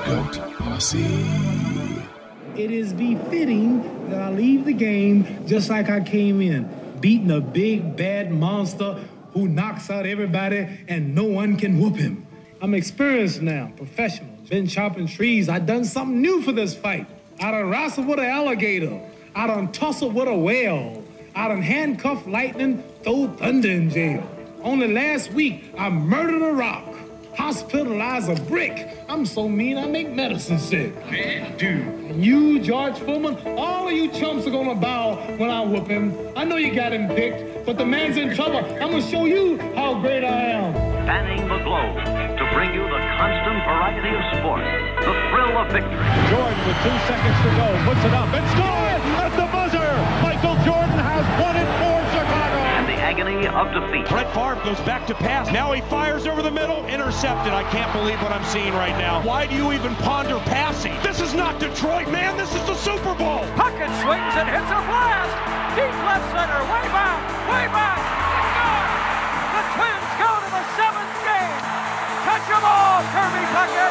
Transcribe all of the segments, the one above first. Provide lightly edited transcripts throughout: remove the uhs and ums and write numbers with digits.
Goat Posse. It is befitting that I leave the game just like I came in, beating a big bad monster who knocks out everybody and no one can whoop him. I'm experienced now, professional. Been chopping trees. I done something new for this fight. I done wrestled with an alligator. I done tussled with a whale. I done handcuffed lightning, throw thunder in jail. Only last week, I murdered a rock, hospitalized a brick. I'm so mean, I make medicine sick. Man, dude. And you, George Foreman, all of you chumps are gonna bow when I whoop him. I know you got him picked, but the man's in trouble. I'm gonna show you how great I am. Spanning the globe to bring you the constant variety of sport, the thrill of victory. Jordan with 2 seconds to go, puts it up and scores at the buzzer. Michael Jordan has won it for Chicago. And the agony of defeat. Brett Favre goes back to pass. Now he fires over the middle, intercepted. I can't believe what I'm seeing right now. Why do you even ponder passing? This is not Detroit, man. This is the Super Bowl. Puckett swings and hits a blast. Deep left center, way back, way back. Score! The Twins go to the 7th game. Touch 'em all, Kirby Puckett.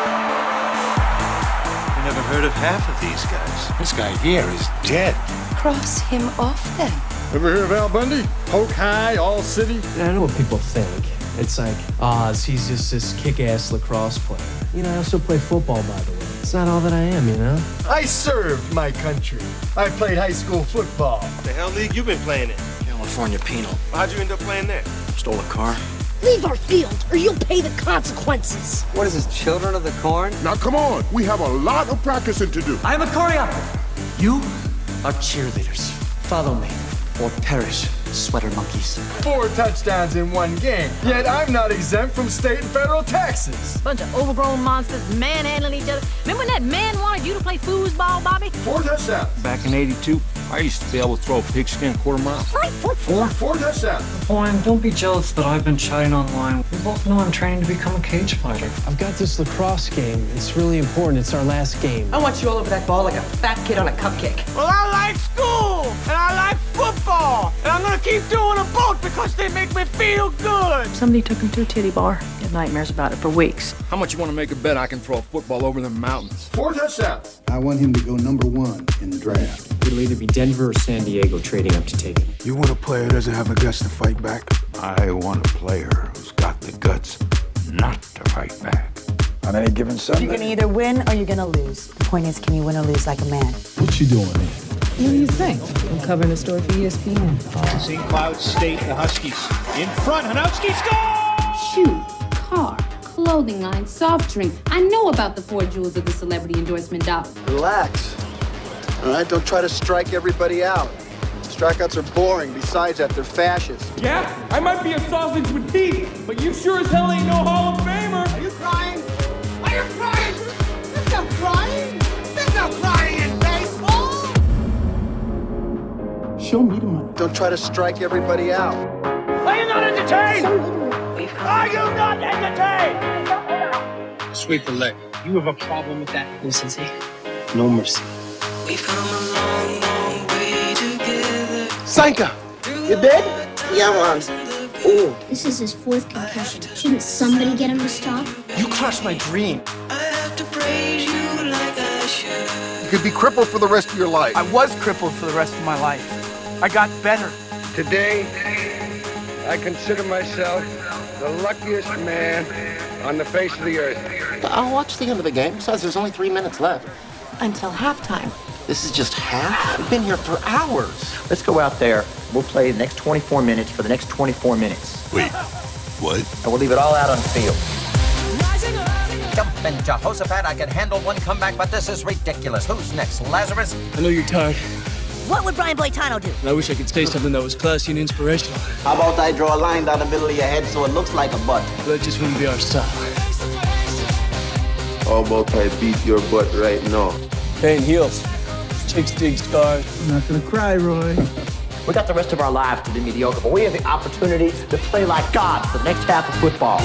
Never heard of half of these guys. This guy here is dead. Cross him off then. Ever hear of Al Bundy? Polk High, All City? I know what people think. It's like, Oz, he's just this kick-ass lacrosse player. You know, I also play football, by the way. It's not all that I am, you know? I served my country. I played high school football. The hell league you been playing in? California Penal. How'd you end up playing there? Stole a car. Leave our field, or you'll pay the consequences. What is this, Children of the Corn? Now come on, we have a lot of practicing to do. I am a choreographer. You are cheerleaders. Follow me, or perish, sweater monkeys. 4 touchdowns in 1 game. Yet I'm not exempt from state and federal taxes. Bunch of overgrown monsters manhandling each other. Remember when that man wanted you to play foosball, Bobby? 4 touchdowns. Back in '82, I used to be able to throw a pigskin quarter mile. 4 touchdowns. Boy, don't be jealous that I've been chatting online. We both know I'm training to become a cage fighter. I've got this lacrosse game. It's really important. It's our last game. I want you all over that ball like a fat kid on a cupcake. Well, I like school, and I like football, and I'm gonna keep doing them both because they make me feel good. Somebody took him to a titty bar. He had nightmares about it for weeks. How much you want to make a bet I can throw a football over the mountains? 4 touchdowns. I want him to go number 1 in the draft. It'll either be Denver or San Diego trading up to take him. You want a player who doesn't have the guts to fight back? I want a player who's got the guts not to fight back. On any given Sunday. You can either win or you're gonna lose. The point is, can you win or lose like a man? What you doing here? What do you think? I'm covering the story for ESPN. St. Cloud State, the Huskies. In front, Hanowski scores! Shoe, car, clothing line, soft drink. I know about the 4 jewels of the celebrity endorsement dollar. Relax. All right, don't try to strike everybody out. Strikeouts are boring. Besides that, they're fascist. Yeah, I might be a sausage with teeth, but you sure as hell ain't no Hall of Famer. Are you crying? Are you crying? There's no crying. There's no crying in baseball. Show me the money. Don't try to strike everybody out. Are you not entertained? Are you not entertained? Sweep the leg. You have a problem with that? Consistency, no mercy. We've come a long, long way together. Sanka, you dead? Yeah, man. Ooh. This is his 4th concussion. Shouldn't somebody get him to stop? You crushed my dream. I have to praise you like I should. You could be crippled for the rest of your life. I was crippled for the rest of my life. I got better. Today, I consider myself the luckiest man on the face of the earth. I'll watch the end of the game. Besides, there's only 3 minutes left. Until halftime. This is just half? We've been here for hours. Let's go out there. We'll play the next 24 minutes for the next 24 minutes. Wait, what? And we'll leave it all out on the field. Jumpin' Jehoshaphat, I can handle one comeback, but this is ridiculous. Who's next, Lazarus? I know you're tired, What would Brian Boitano do? and I wish I could say something that was classy and inspirational, How about I draw a line down the middle of your head so it looks like a butt? but that just wouldn't be our style. How about I beat your butt right now? Pain heals. Chicks dig scars. I'm not gonna cry, Roy. We got the rest of our lives to be mediocre, but we have the opportunity to play like God for the next half of football.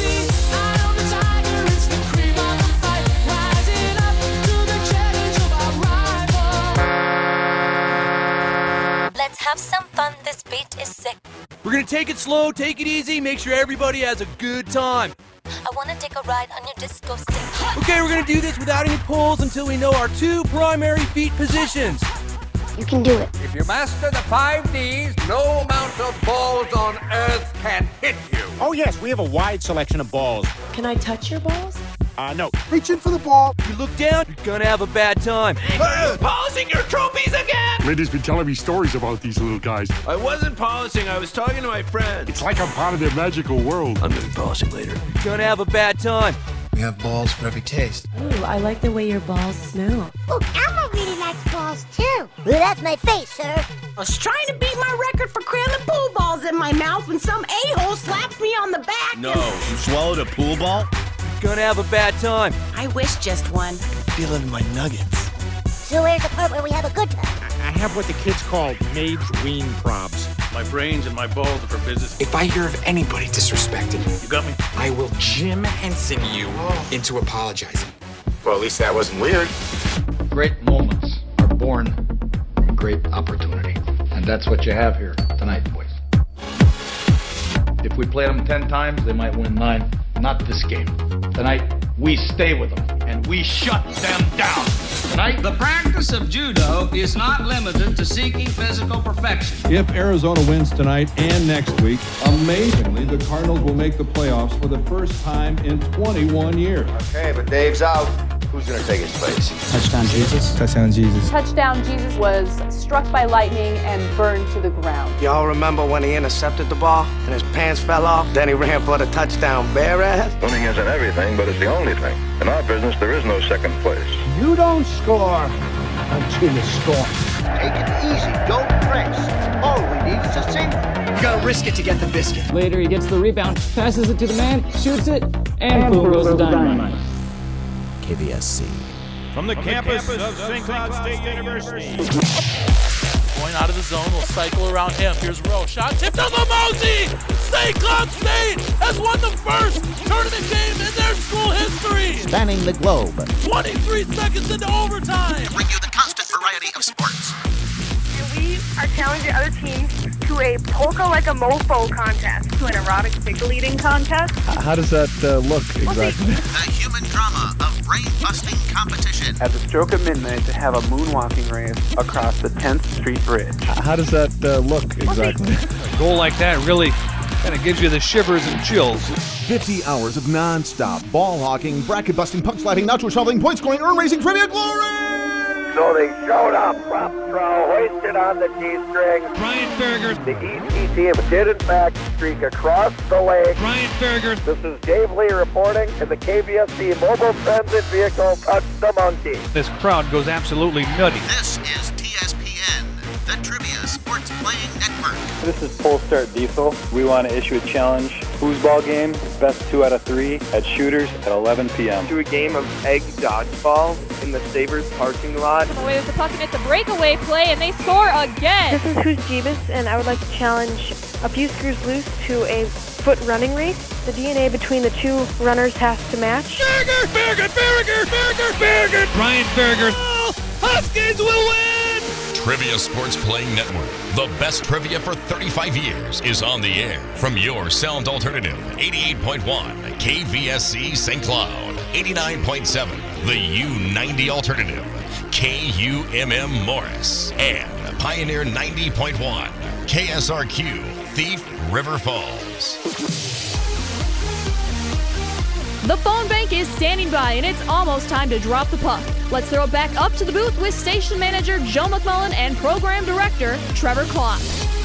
Let's have some fun. This beat is sick. We're gonna take it slow, take it easy, make sure everybody has a good time. I wanna take a ride on your disco stick. Okay, we're gonna do this without any pulls until we know our 2 primary feet positions. You can do it. If you master the 5 Ds, no amount of balls on earth can hit you. Oh, yes, we have a wide selection of balls. Can I touch your balls? No. Reach in for the ball. You look down, you're gonna have a bad time. Polishing your trophies again! Lady's been telling me stories about these little guys. I wasn't polishing, I was talking to my friends. It's like I'm part of their magical world. I'm gonna be polishing later. You're gonna have a bad time. We have balls for every taste. Ooh, I like the way your balls smell. Oh, Elmo really likes balls, too. Well, that's my face, sir. I was trying to beat my record for cramming pool balls in my mouth when some a-hole slaps me on the back. No, you swallowed a pool ball? You're gonna have a bad time. I wish just one. Feel it in my nuggets. So where's the part where we have a good time? I have what the kids call maids ween probs. My brains and my balls are for business. If I hear of anybody disrespecting you, You got me? I will Jim Henson you into apologizing. Well, at least that wasn't weird. Great moments are born from great opportunity. And that's what you have here tonight, boys. If we play them 10 times, they might win 9. Not this game. Tonight, we stay with them, and we shut them down. Tonight, the practice of judo is not limited to seeking physical perfection. If Arizona wins tonight and next week, amazingly, the Cardinals will make the playoffs for the first time in 21 years. Okay, but Dave's out. Who's going to take his place? Touchdown Jesus. Touchdown Jesus. Touchdown Jesus was struck by lightning and burned to the ground. Y'all remember when he intercepted the ball and his pants fell off? Then he ran for the touchdown, bare ass? Winning isn't everything, but it's the only thing. In our business, there is no second place. You don't score until you score. Take it easy. Don't press. All we need is a single. You gotta risk it to get the biscuit. Later, he gets the rebound, passes it to the man, shoots it, and boom goes the dynamite. KVSC. From the campus of St. Cloud State University. Going out of the zone, will cycle around him. Here's Rowe. Shot tipped on the Mosey! St. Cloud State has won the first tournament game in their school history! Spanning the globe. 23 seconds into overtime! Bring you the constant variety of sports. And we are challenging other teams to a polka like a mofo contest, to an erotic pickle eating contest. How does that look exactly? The human drama of brain-busting competition. At the stroke of midnight, to have a moonwalking race across the 10th Street Bridge. How does that look exactly? A goal like that really kind of gives you the shivers and chills. 50 hours of non-stop ball hawking, bracket-busting, puck-sliding, nacho shoveling, point-scoring, earn-raising, trivia glory! So they showed up, prop throw, hoisted on the G-string. Ryan Berger. The ET team did in fact streak across the lake. Ryan Berger. This is Dave Lee reporting, and the KVSC mobile transit vehicle touched the monkey. This crowd goes absolutely nutty. This is TSPN, the Trivia Sports Playing Network. This is Polestar Diesel. We want to issue a challenge. Foosball game, best 2 out of 3 at Shooters at 11 p.m. To a game of egg dodgeball in the Sabres parking lot. Away with the puck, and it's a breakaway play, and they score again. This is Who's Jeebus, and I would like to challenge a few screws loose to a foot running race. The DNA between the two runners has to match. Berger! Ryan Berger. Oh, Huskies will win! Trivia Sports Playing Network. The best trivia for 35 years is on the air from your sound alternative. 88.1 KVSC St. Cloud. 89.7 the U90 alternative. KUMM Morris. And Pioneer 90.1 KSRQ Thief River Falls. The phone bank is standing by, and it's almost time to drop the puck. Let's throw it back up to the booth with station manager Joe McMullen and program director Trevor Klopp.